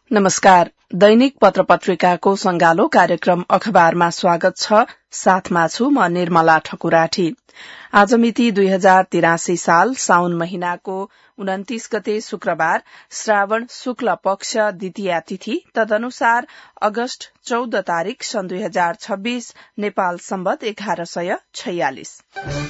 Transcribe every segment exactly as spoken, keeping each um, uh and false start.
नमस्कार। दैनिक पत्र पत्रिकाको संगालो कार्यक्रम अखबारमा स्वागत छ। साथमा छु म निर्मला ठकुराठी। आज मिति दुई हजार तिरासी साल साउन महिनाको उन्तिस गते शुक्रबार, श्रावण शुक्ल पक्ष द्वितीया तिथि, तदनुसार अगस्त चौध तारीक सन् दुई हजार छब्बीस, नेपाल सम्वत एघार सय छयालिस।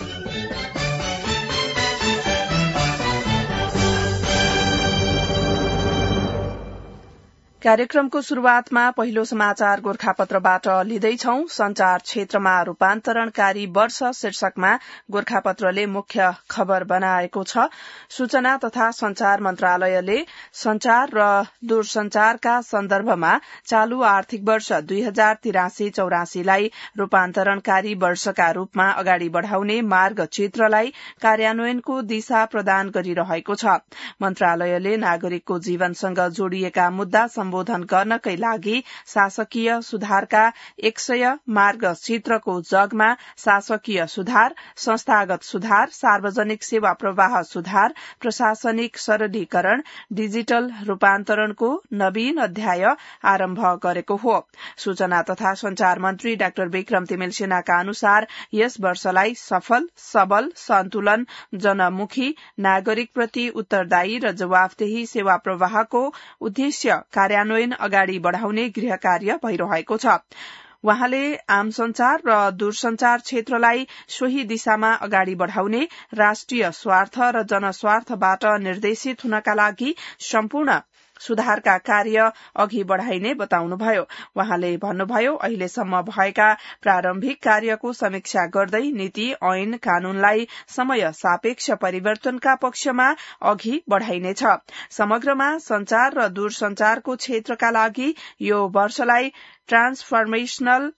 कार्यक्रमको शुरूआतमा पहिलो समाचार गोरखापत्रबाट लिँदैछौं। संचार क्षेत्रमा रूपान्तरणकारी वर्ष शीर्षकमा गोरखापत्रले मुख्य खबर बनाएको छ। सूचना तथा संचार मन्त्रालयले संचार र दूरसंचारका सन्दर्भमा चालू आर्थिक वर्ष दुई हजार तिरासी चौरासीलाई रूपान्तरणकारी वर्षका रूपमा अगाडि बढ़ाउने मार्ग चित्रलाई कार्यान्वयनको दिशा प्रदान गरिरहेको छ। मन्त्रालयले नागरिकको जीवनसँग जोडिएका मुद्दा सम्बोधन गर्नकै लागि शासकीय सुधारका एक सय मार्ग चित्रको जगमा शासकीय सुधार, संस्थागत सुधार, सार्वजनिक सेवा प्रवाह सुधार, प्रशासनिक सरलीकरण, डिजिटल रूपान्तरणको नवीन अध्याय आरम्भ गरेको हो। सूचना तथा संचार मन्त्री डाक्टर विक्रम तिमिल सिन्हाका अनुसार यस वर्षलाई सफल, सबल, सन्तुलन, जनमुखी, नागरिकप्रति उत्तरदायी र जवाफदेही सेवा प्रवाहको उद्देश्य कार्यान्वयन अगाडि बढ़ाउने गृह कार्य भइरहेको छ। वहाँले आम संचार र दूरसंचार क्षेत्रलाई सोही दिशामा अगाडि बढ़ाउने, राष्ट्रिय स्वार्थ र जनस्वार्थबाट निर्देशित हुनका लागि सम्पूर्ण सुधारका कार्य अघि बढ़ाइने बताउनुभयो। वहाँले भन्नुभयो, अहिलेसम्म भएका प्रारम्भिक कार्यको समीक्षा गर्दै नीति ऐन कानूनलाई समय सापेक्ष परिवर्तनका पक्षमा अघि बढ़ाइनेछ। समग्रमा संचार र दूरसंचारको क्षेत्रका लागि यो वर्षलाई ट्रान्सफर्मेशनल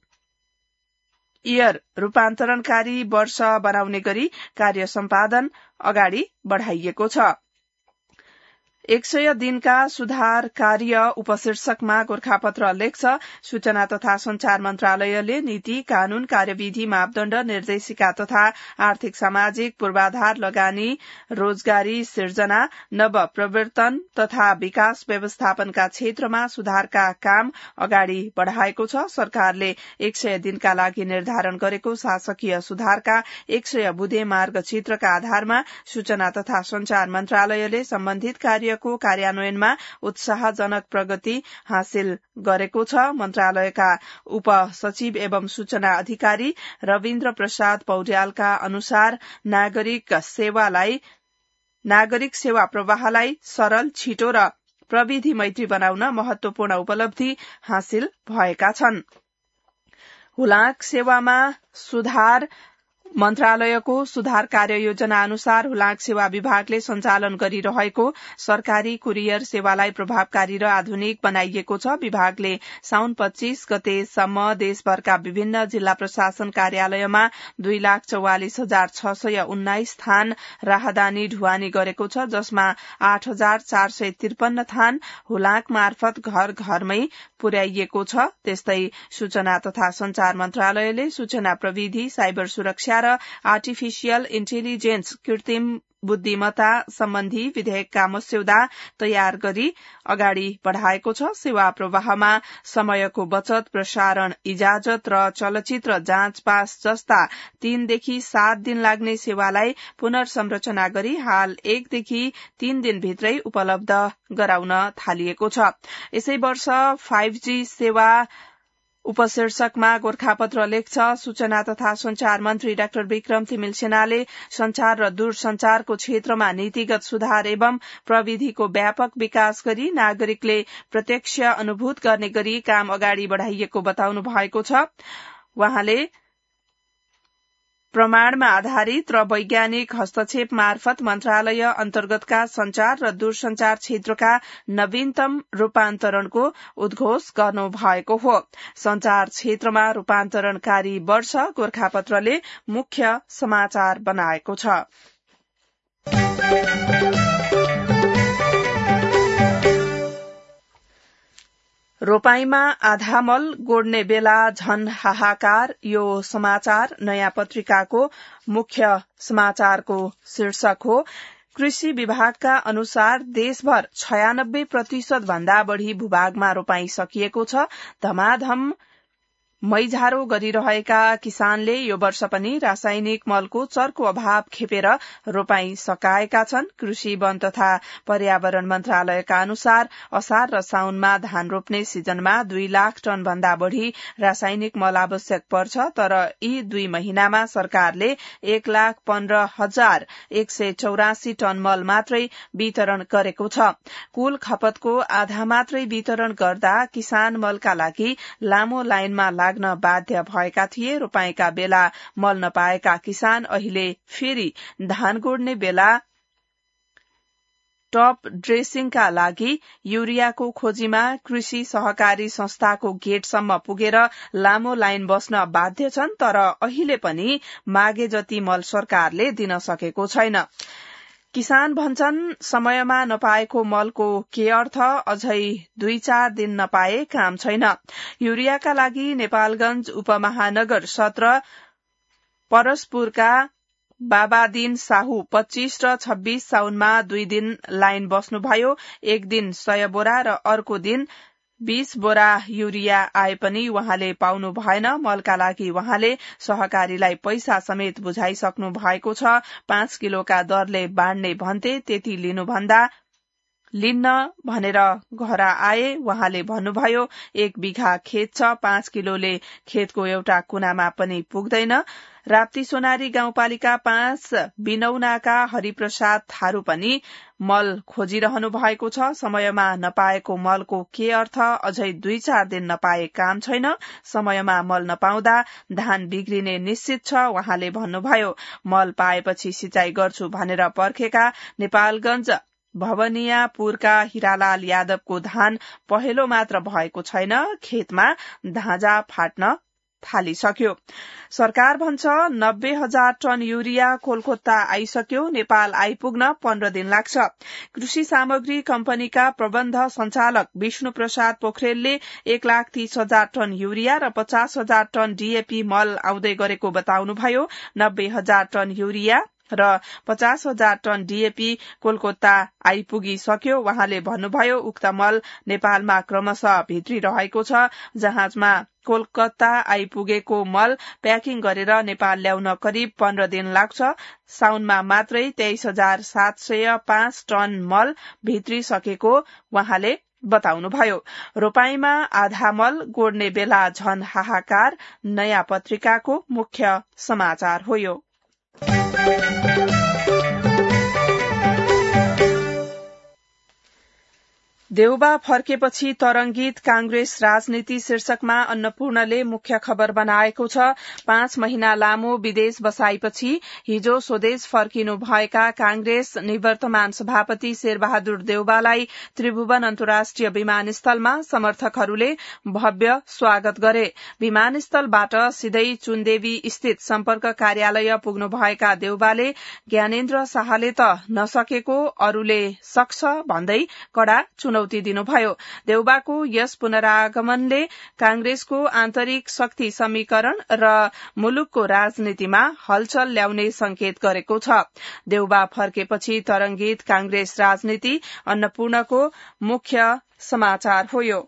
इयर रूपान्तरणकारी वर्ष बनाउने गरी कार्य सम्पादन अगाडि बढ़ाइएको छ। एक सय दिनका सुधार कार्य उपशीर्षकमा गोरखापत्र लेख्छ, सूचना तथा संचार मन्त्रालयले नीति, कानून, कार्यविधि, मापदण्ड, निर्देशिका तथा आर्थिक सामाजिक पूर्वाधार, लगानी, रोजगारी सिर्जना, नव प्रवर्तन तथा विकास व्यवस्थापनका क्षेत्रमा सुधारका काम अगाडि बढ़ाएको छ। सरकारले एक सय दिनका लागि निर्धारण गरेको शासकीय सुधारका एक सय बुँदे मार्ग चित्रका आधारमा सूचना तथा संचार मन्त्रालयले सम्बन्धित कार्य को कार्यान्वयनमा उत्साहजनक प्रगति हासिल गरेको छ। मन्त्रालयका उपसचिव एवं सूचना अधिकारी रविन्द्र प्रसाद पौड्यालका अनुसार नागरिक सेवालाई नागरिक सेवा प्रवाहलाई सरल, छिटो र प्रविधि मैत्री बनाउन महत्वपूर्ण उपलब्धि हासिल भएका छन्। हुलाक सेवामा सुधार मन्त्रालयको सुधार कार्य योजना अनुसार हुलाक सेवा विभागले सञ्चालन गरिरहेको सरकारी कुरियर सेवालाई प्रभावकारी र आधुनिक बनाइएको छ। विभागले साउन पच्चीस गतेसम्म देशभरका विभिन्न जिल्ला प्रशासन कार्यालयमा दुई लाख चौवालिस हजार छ सय उन्नाइस थान राहदानी ढुवानी गरेको छ, जसमा आठ हजार चार सय त्रिपन्न थान हुलाक मार्फत घर घरमै पुर्याइएको छ। त्यस्तै सूचना तथा संचार मन्त्रालयले सूचना प्रविधि, साइबर सुरक्षा र आर्टिफिशियल इन्टेलिजेन्स कृत्रिम बुद्धिमत्ता सम्बन्धी विधेयकका मस्यौदा तयार गरी अगाडि बढ़ाएको छ। सेवा प्रवाहमा समयको बचत, प्रसारण इजाजत र चलचित्र जाँच पास जस्ता तीनदेखि सात दिन लाग्ने सेवालाई पुनर्संरचना गरी हाल एकदेखि तीन दिनभित्रै उपलब्ध गराउन थालिएको छ। यसै वर्ष फाइभ जी सेवा उपशीर्षकमा गोरखापत्र लेख्छ, सूचना तथा संचार मन्त्री डाक्टर विक्रम तिमिल सिन्हाले संचार र दूरसंचारको क्षेत्रमा नीतिगत सुधार एवं प्रविधिको व्यापक विकास गरी नागरिकले प्रत्यक्ष अनुभूत गर्ने गरी काम अगाडि बढ़ाइएको बताउनु भएको छ। वहाँले प्रमाणमा आधारित र वैज्ञानिक हस्तक्षेप मार्फत मन्त्रालय अन्तर्गतका संचार र दूरसंचार क्षेत्रका नवीनतम रूपान्तरणको उद्घोष गर्नु भएको हो। संचार क्षेत्रमा रूपान्तरणकारी वर्ष गोरखापत्रले मुख्य समाचार बनाएको छ। रोपाईमा आधामल गोड्ने बेला झन हाहाकार, यो समाचार नयाँ पत्रिकाको मुख्य समाचारको शीर्षक हो। कृषि विभागका अनुसार देशभर छयानब्बे प्रतिशत भन्दा बढ़ी भूभागमा रोपाई सकिएको छ। धमाधम मैझारो गरिरहेका किसानले यो वर्ष पनि रासायनिक मलको चर्को अभाव खेपेर रोपाई सकाएका छन्। कृषि वन तथा पर्यावरण मन्त्रालयका अनुसार असार र साउनमा धान रोप्ने सिजनमा दुई लाख टन भन्दा बढ़ी रासायनिक मल आवश्यक पर्छ, तर यी दुई महिनामा सरकारले एक लाख पन्ध्र हजार एक सय चौरासी टन मल मात्रै वितरण गरेको छ। कुल खपतको आधा मात्रै वितरण गर्दा किसान मलका लागि लामो लाइनमा लाग्न बाध्य भएका थिए। रोपाईका बेला मल नपाएका किसान अहिले फेरि धान गोड्ने बेला टप ड्रेसिङका लागि युरियाको खोजीमा कृषि सहकारी संस्थाको गेटसम्म पुगेर लामो लाइन बस्न बाध्य छन्, तर अहिले पनि मागे जति मल सरकारले दिन सकेको छैन। किसान भन्छन् समयमा नपाएको मलको के अर्थ, अझै दुई चार दिन नपाए काम छैन। युरियाका लागि नेपालगंज उपमहानगर सत्र परसपुरका बाबादिन साहु पच्चीस र छब्बीस साउनमा दुई दिन लाइन बस्नुभयो। एक दिन सय बोरा र अर्को दिन बीस बोरा युरिया आए पनि उहाँले पाउनु भएन। मलका लागि उहाँले सहकारीलाई पैसा समेत बुझाइसक्नु भएको छ। पाँच किलोका दरले बाँड्ने भन्थे, त्यति लिनुभन्दा लिन्न भनेर घर आए। उहाँले भन्नुभयो एक बिघा खेत छ, पाँच किलोले खेतको एउटा कुनामा पनि पुग्दैन। राप्ती सोनारी गाउँपालिका पाँच बिनौनाका हरिप्रसाद थारू पनि मल खोजिरहनु भएको छ। समयमा नपाएको मलको के अर्थ, अझै दुई चार दिन नपाए काम छैन। समयमा मल नपाउँदा धान बिग्रिने निश्चित छ उहाँले भन्नुभयो। मल पाएपछि सिंचाई गर्छु भनेर पर्खेका नेपालगंज भवनियापुरका हिरालाल यादवको धान पहेलो मात्र भएको छैन, खेतमा धाजा फाट्न थालिसक्यो। सरकार भन्छ नब्बे हजार टन युरिया कोलकाता आइसक्यो, नेपाल आइपुग्न पन्ध्र दिन लाग्छ। कृषि सामग्री कम्पनीका प्रबन्ध संचालक विष्णु प्रसाद पोखरेलले एक लाख तीस हजार टन युरिया र पचास हजार टन डीएपी मल आउँदै गरेको बताउनुभयो। नब्बे हजार टन युरिया र पचास हजार टन डीएपी कोलकाता आइपुगिसक्यो। उहाँले भन्नुभयो उक्त मल नेपालमा क्रमशः भित्री रहेको छ। जहाजमा कोलकाता आइपुगेको मल प्याकिङ गरेर नेपाल ल्याउन करिब पन्ध्र दिन लाग्छ। साउनमा मात्रै तेइस हजार सात सय पाँच टन मल भित्री सकेको उहाँले बताउनुभयो। रोपाईमा आधा मल गोड्ने बेला झन हाहाकार। नयाँ पत्रिकाको मुख्य समाचार हो यो। देउबा फर्केपछि तरंगित कांग्रेस राजनीति शीर्षकमा अन्नपूर्णले मुख्य खबर बनाएको छ। पाँच महिना लामो विदेश बसाइपछि हिजो स्वदेश फर्किनु भएका कांग्रेस निवर्तमान सभापति शेरबहादुर देउबालाई त्रिभुवन अन्तर्राष्ट्रिय विमानस्थलमा समर्थकहरूले भव्य स्वागत गरे। विमानस्थलबाट सिधै चुनदेवी स्थित सम्पर्क कार्यालय पुग्नु भएका देउबाले ज्ञानेन्द्र शाहले त नसकेको अरूले सक्छ भन्दै कड़ा चुनौती दिनुभयो। देउबाको यस पुनरागमनले कांग्रेसको आन्तरिक शक्ति समीकरण र मुलुकको राजनीतिमा हलचल ल्याउने संकेत गरेको छ। देउबा फर्केपछि तरंगित कांग्रेस राजनीति अन्नपूर्णको मुख्य समाचार हो यो।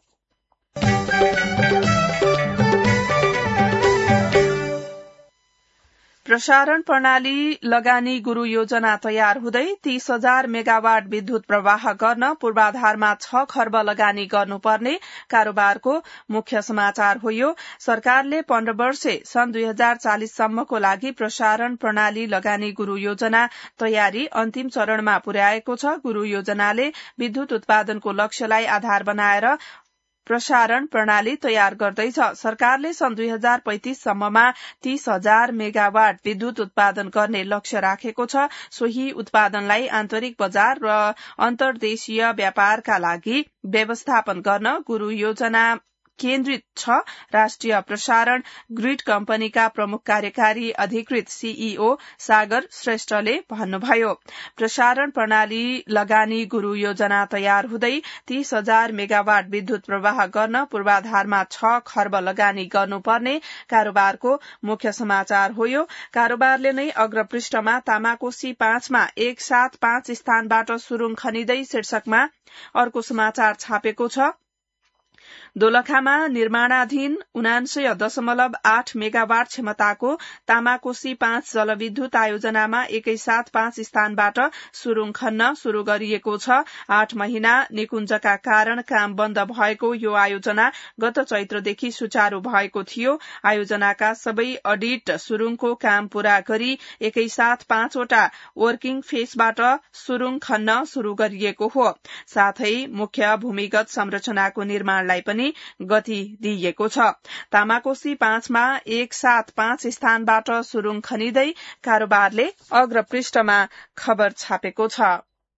प्रसारण प्रणाली लगानी गुरू योजना तयार हुँदै तीस हजार मेगावाट विद्युत प्रवाह गर्न पूर्वाधारमा छ खर्ब लगानी गर्नुपर्ने कारोबारको मुख्य समाचार हो यो। सरकारले पन्ध्र वर्षे सन् दुई हजार चालिससम्मको लागि प्रसारण प्रणाली लगानी गुरू योजना तयारी अन्तिम चरणमा पुर्याएको छ। गुरू योजनाले विद्युत उत्पादनको लक्ष्यलाई आधार बनाएर प्रसारण प्रणाली तयार गर्दैछ। सरकारले सन् दुई हजार पैंतिस सम्ममा तीस हजार मेगावाट विद्युत उत्पादन गर्ने लक्ष्य राखेको छ। सोही उत्पादनलाई आन्तरिक बजार र अन्तर्देशीय व्यापारका लागि व्यवस्थापन गर्न गुरू योजना केन्द्रित छ, राष्ट्रिय प्रसारण ग्रिड कम्पनीका प्रमुख कार्यकारी अधिकृत सीईओ सागर श्रेष्ठले भन्नुभयो। प्रसारण प्रणाली लगानी गुरू योजना तयार हुँदै तीस हजार मेगावाट विद्युत प्रवाह गर्न पूर्वाधारमा छ खर्ब लगानी गर्नुपर्ने कारोबारको मुख्य समाचार हो। यो कारोबारले नै अग्रपृष्ठमा तामाकोशी पाँचमा एक साथ पाँच स्थानबाट सुरुङ खनिँदै शीर्षकमा अर्को समाचार छापेको छ। दोलखामा निर्माणाधीन उनान्सय दशमलव आठ मेगावाट क्षमताको तामाकोशी पाँच जलविद्युत आयोजनामा एकैसाथ पाँच स्थानबाट सुरुङ खन्न शुरू गरिएको छ। आठ महिना निकुञ्जका कारण काम बन्द भएको यो आयोजना गत चैत्रदेखि सुचारू भएको थियो। आयोजनाका सबै अडिट सुरुङको काम पूरा गरी एकैसाथ पाँचवटा वर्किङ फेसबाट सुरुङ खन्न शुरू गरिएको हो। साथै मुख्य भूमिगत संरचनाको निर्माणलाई पनि गति दिइएको छ। तामाकोशी पाँचमा एक साथ पाँच स्थानबाट सुरुङ खनिँदै कारोबारले अग्रपृष्ठमा खबर छापेको छ।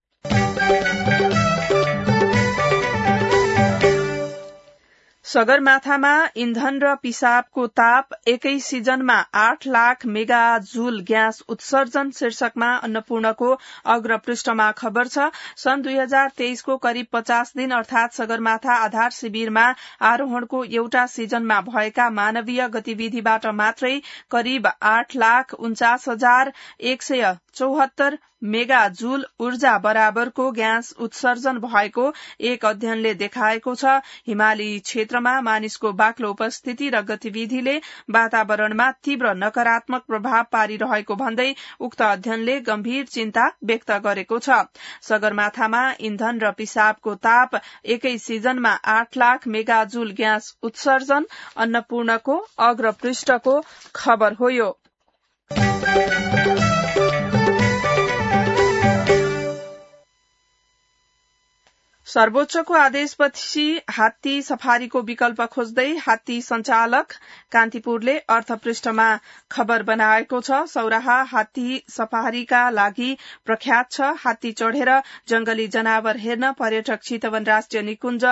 सगरमाथामा इन्धन र पिसाबको ताप एकै सिजनमा आठ लाख मेगा जूल ग्यास उत्सर्जन शीर्षकमा अन्नपूर्णको अग्रपृष्ठमा खबर छ। सन् दुई हजार तेइसको करिब पचास दिन अर्थात सगरमाथा आधार शिविरमा आरोहणको एउटा सिजनमा भएका मानवीय गतिविधिबाट मात्रै करिब आठ लाख उन्चास हजार एक सय चौहत्तर मेगा जूल ऊर्जा बराबरको ग्यास उत्सर्जन भएको एक अध्ययनले देखाएको छ। हिमाली क्षेत्रमा मानिसको बाक्लो उपस्थिति र गतिविधिले वातावरणमा तीव्र नकारात्मक प्रभाव पारिरहेको भन्दै उक्त अध्ययनले गम्भीर चिन्ता व्यक्त गरेको छ। सगरमाथामा इन्धन र पिसाबको ताप एकै सिजनमा आठ लाख मेगा जूल ग्यास उत्सर्जन अन्नपूर्णको अग्रपृष्ठको खबर हो। यो सर्वोच्चको आदेशपछि हात्ती सफारीको विकल्प खोज्दै हात्ती संचालक कान्तिपुरले अर्थपृष्ठमा खबर बनाएको छ। सौराहा हात्ती सफारीका लागि प्रख्यात छ। हात्ती चढ़ेर जंगली जनावर हेर्न पर्यटक चितवन राष्ट्रिय निकुञ्ज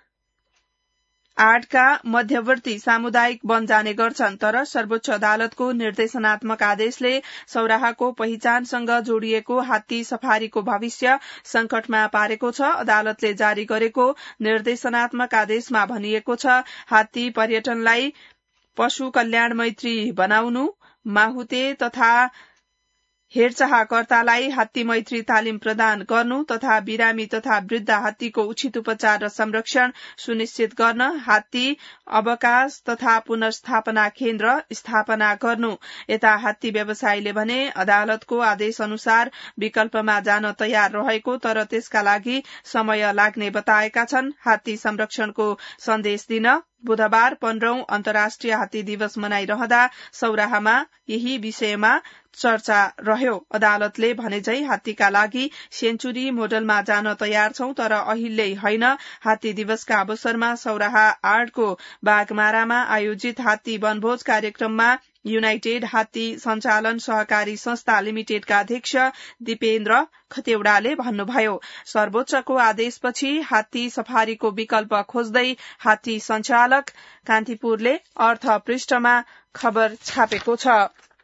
आडका मध्यवर्ती सामुदायिक वन जाने गर्छन्। तर सर्वोच्च अदालतको निर्देशनात्मक आदेशले सौराहाको पहिचानसँग जोडिएको हात्ती सफारीको भविष्य संकटमा पारेको छ। अदालतले जारी गरेको निर्देशनात्मक आदेशमा भनिएको छ, हात्ती पर्यटनलाई पशु कल्याण मैत्री बनाउनु, माहुते तथा हेरचाहकर्तालाई हात्ती मैत्री तालिम प्रदान गर्नु तथा बिरामी तथा वृद्ध हात्तीको उचित उपचार र संरक्षण सुनिश्चित गर्न, हात्ती अवकाश तथा पुनर्स्थापना केन्द्र स्थापना गर्नु। यता हात्ती व्यवसायीले भने अदालतको आदेश अनुसार विकल्पमा जान तयार रहेको तर त्यसका लागि समय लाग्ने बताएका छन्। हात्ती संरक्षणको सन्देश दिन बुधबार पन्ध्रौं अन्तर्राष्ट्रिय हात्ती दिवस मनाइरहँदा सौराहामा यही विषयमा चर्चा रह्यो। अदालतले भनेझै हात्तीका लागि सेन्चुरी मोडलमा जान तयार छौं तर अहिले होइन। हात्ती दिवसका अवसरमा सौराहा आडको बागमारामा आयोजित हात्ती वनभोज कार्यक्रममा युनाइटेड हात्ती सञ्चालन सहकारी संस्था लिमिटेडका अध्यक्ष दिपेन्द्र खतेवड़ाले भन्नुभयो, सर्वोच्चको आदेशपछि हात्ती सफारीको विकल्प खोज्दै हात्ती संचालक कान्तिपुरले अर्थपृष्ठमा खबर छापेको छ।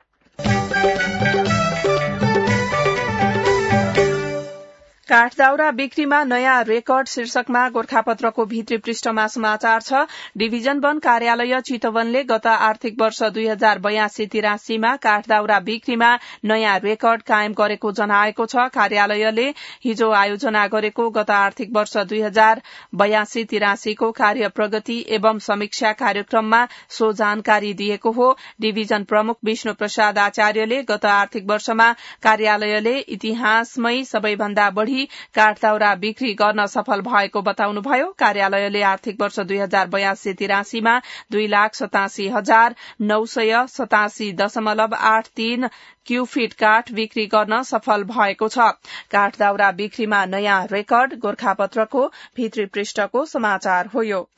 काठदाउरा बिक्रीमा नयाँ रेकर्ड शीर्षकमा गोरखापत्रको भित्री पृष्ठमा समाचार छ। डिभिजन वन कार्यालय चितवनले गत आर्थिक वर्ष दुई हजार बयासी तिरासीमा काठदाउरा बिक्रीमा नयाँ रेकर्ड कायम गरेको जनाएको छ। कार्यालयले हिजो आयोजना गरेको गत आर्थिक वर्ष दुई हजार बयासी तिरासीको कार्य प्रगति एवं समीक्षा कार्यक्रममा सो जानकारी दिएको हो। डिभिजन प्रमुख विष्णु प्रसाद आचार्यले गत आर्थिक वर्षमा कार्यालयले इतिहासमै सबैभन्दा बढ़ी काठदाउरा बिक्री गर्न सफल भएको बताउनुभयो। कार्यालयले आर्थिक वर्ष दुई हजार बयासी तिरासीमा दुई लाख सतासी हजार नौ सय सतासी दशमलव आठ तीन क्यूफिट काठ बिक्री गर्न सफल भएको छ। काठदाउरा बिक्रीमा नयाँ रेकर्ड गोरखापत्रको भित्री पृष्ठको समाचार हो। यो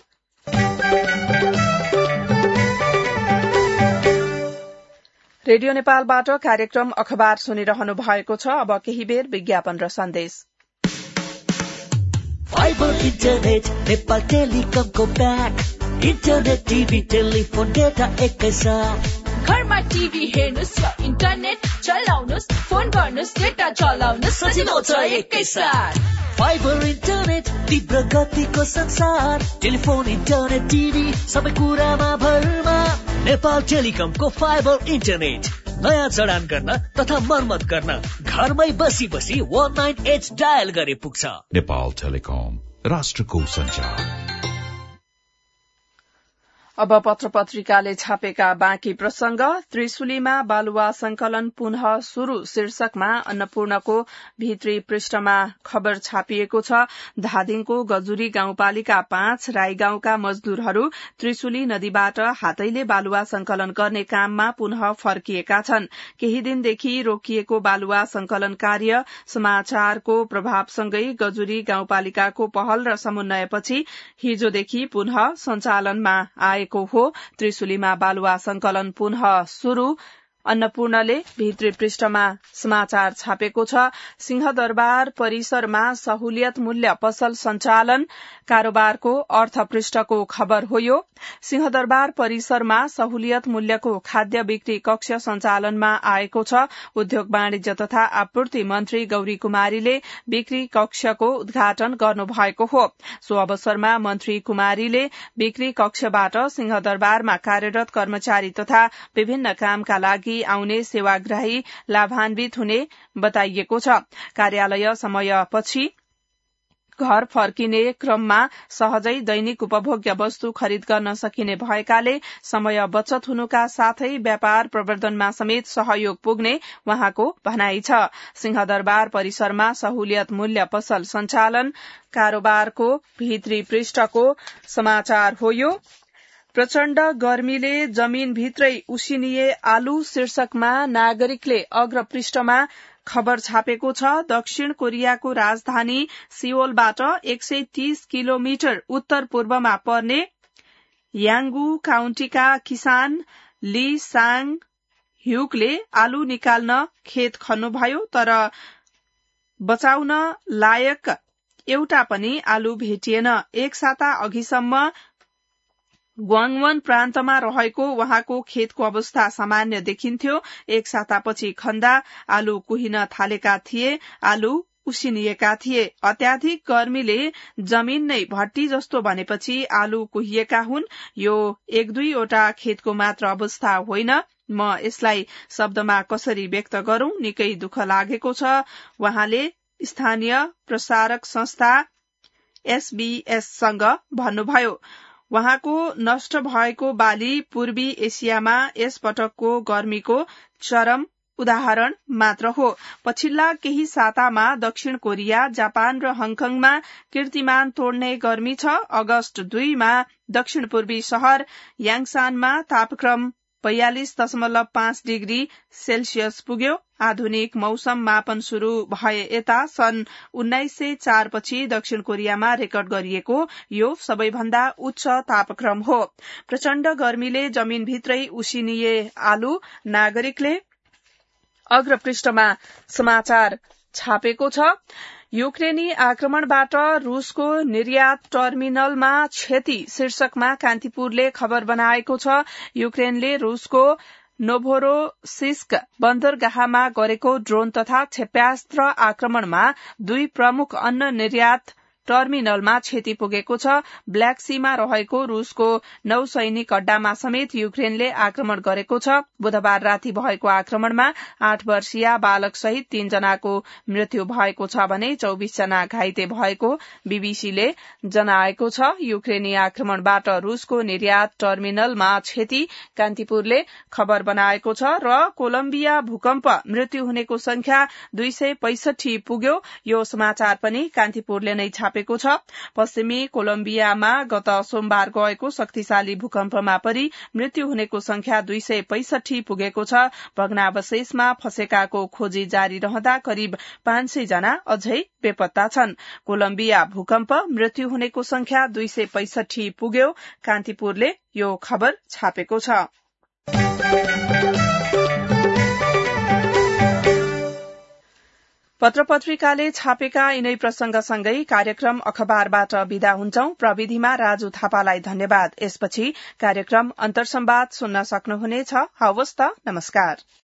रेडियो नेपालबाट कार्यक्रम अखबार सुनिरहनु भएको छ। अब केही बेर विज्ञापन र सन्देश। फाइबर इन्टरनेट नेपाल टेलिकमको ब्याग इन्टरनेट टिभी टेलिफोन डेटा एकै साथ घरमा टिभी हेर्नुस् या इन्टरनेट चलाउनुस् फोन गर्नुस् डेटा चलाउनुस् सजिलो छ एकै साथ फाइबर इन्टरनेट तीव्र गतिको संसार टेलिफोन इन्टरनेट टिभी सबै कुरामा भरमा नेपाल टेलिकमको फाइबर इन्टरनेट नयाँ जडान गर्न तथा मर्मत गर्न घरमै बसी बसी वन नाइन एट डायल गरे पुग्छ। नेपाल टेलिकम राष्ट्रको सञ्चार। अब पत्र पत्रिकाले छापेका बाँकी प्रसंग। त्रिशुलीमा बालुवा संकलन पुनः शुरू शीर्षकमा अन्नपूर्णको भित्री पृष्ठमा खबर छापिएको छ। धादिङको गजुरी गाउँपालिका पाँच राई गाउँका मजदूरहरू त्रिशुली नदीबाट हातैले बालुवा संकलन गर्ने काममा पुनः फर्किएका छन्। केही दिनदेखि रोकिएको बालुवा संकलन कार्य समाचारको प्रभावसँगै गजुरी गाउँपालिकाको पहल र समन्वयपछि हिजोदेखि पुनः सञ्चालनमा आएको हो। त्रिशुलीमा बालुवा संकलन पुनः शुरू अन्नपूर्णले भित्री पृष्ठमा समाचार छापेको छ। सिंहदरबार परिसरमा सहुलियत मूल्य पसल सञ्चालन कारोबारको अर्थ पृष्ठको खबर हो यो। सिंहदरबार परिसरमा सहुलियत मूल्यको खाद्य बिक्री कक्ष सञ्चालनमा आएको छ। उद्योग वाणिज्य तथा आपूर्ति मन्त्री गौरी कुमारीले बिक्री कक्षको उद्घाटन गर्नुभएको हो। सो अवसरमा मन्त्री कुमारीले बिक्री कक्षबाट सिंहदरबारमा कार्यरत कर्मचारी तथा विभिन्न कामका लागि आउने सेवाग्राही लाभान्वित हुने बताइएको छ। कार्यालय समयपछि घर फर्किने क्रममा सहजै दैनिक उपभोग्य वस्तु खरिद गर्न सकिने भएकाले समय बचत हुनुका साथै व्यापार प्रवर्धनमा समेत सहयोग पुग्ने वहाँको भनाइ छ। सिंहदरबार परिसरमा सहुलियत मूल्य पसल सञ्चालन कारोबारको भित्री पृष्ठको समाचार हो यो। प्रचण्ड गर्मीले जमीनभित्रै उसिनिए आलु शीर्षकमा नागरिकले अग्र पृष्ठमा खबर छापेको छ। दक्षिण कोरियाको राजधानी सियोलबाट एक सय तीस किलोमिटर उत्तर पूर्वमा पर्ने याङ्गु काउन्टीका किसान ली साङ ह्युकले आलु निकाल्न खेत खन्नुभयो, तर बचाउन लायक एउटा पनि आलु भेटिएन। एक साता अघिसम्म ग्वाङवन प्रान्तमा रहेको वहाँको खेतको अवस्था सामान्य देखिन्थ्यो। एक सातापछि खन्दा आलु कुहिन थालेका थिए, आलु उसिनिएका थिए। अत्याधिक गर्मीले जमीन नै भट्टी जस्तो बनेपछि आलु कुहिएका हुन्। यो एक दुईवटा खेतको मात्र अवस्था होइन। म यसलाई शब्दमा कसरी व्यक्त गरौं, निकै दुःख लागेको छ। वहाँले स्थानीय प्रसारक संस्था एसबीएससँग भन्नुभयो। वहाँको नष्ट भएको बाली पूर्वी एसियामा यस पटकको गर्मीको चरम उदाहरण मात्र हो। पछिल्ला केही सातामा दक्षिण कोरिया, जापान र हङकङमा कीर्तिमान तोड्ने गर्मी छ। अगस्त दुईमा दक्षिण पूर्वी शहर याङसानमा तापक्रम बयालिस दशमलव पाँच डिग्री सेल्सियस पुग्यो। आधुनिक मौसम मापन शुरू भए यता सन् उन्नाइस सय चार पछि दक्षिण कोरियामा रेकर्ड गरिएको यो सबैभन्दा उच्च तापक्रम हो। प्रचण्ड गर्मीले जमीनभित्रै उसिनिए आलु नागरिकले अग्र पृष्ठमा समाचार छापेको छ। युक्रेनी आक्रमणबाट रूसको निर्यात टर्मिनलमा क्षति शीर्षकमा कान्तिपुरले खबर बनाएको छ। युक्रेनले रूसको नोभोरोसिस्क बन्दरगाहमा गरेको ड्रोन तथा क्षेप्यास्त्र आक्रमणमा दुई प्रमुख अन्न निर्यात टर्मिनलमा क्षति पुगेको छ। ब्ल्याक सीमा रहेको रूसको नौसैनिक अड्डामा समेत युक्रेनले आक्रमण गरेको छ। बुधबार राति भएको आक्रमणमा आठ वर्षीय बालक सहित तीनजनाको मृत्यु भएको छ भने चौबिस जना घाइते भएको बीबीसीले जनाएको छ। युक्रेनी आक्रमणबाट रूसको निर्यात टर्मिनलमा क्षति कान्तिपुरले खबर बनाएको छ। र कोलम्बिया भूकम्प मृत्यु हुनेको संख्या दुई सय पैंसठी पुग्यो। यो समाचार पनि कान्तिपुरले नै छापेको छ। पश्चिमी कोलम्बियामा गत सोमबार गएको शक्तिशाली भूकम्पमा परि मृत्यु हुनेको संख्या दुई सय पैंसठी पुगेको छ। भग्नावशेषमा फँसेकाको खोजी जारी रहँदा करिब पाँच सय जना अझै बेपत्ता छन्। कोलम्बिया भूकम्प मृत्यु हुनेको संख्या दुई सय पैंसठी पुग्यो। कान्तिपुरले यो खबर छापेको छ। पत्र पत्रिकाले छापेका यिनै प्रसंगसँगै कार्यक्रम अखबारबाट विदा हुन्छौं। प्रविधिमा राजु थापालाई धन्यवाद। यसपछि कार्यक्रम अन्तर्संवाद सुन्न सक्नुहुनेछ। हवस् त, नमस्कार।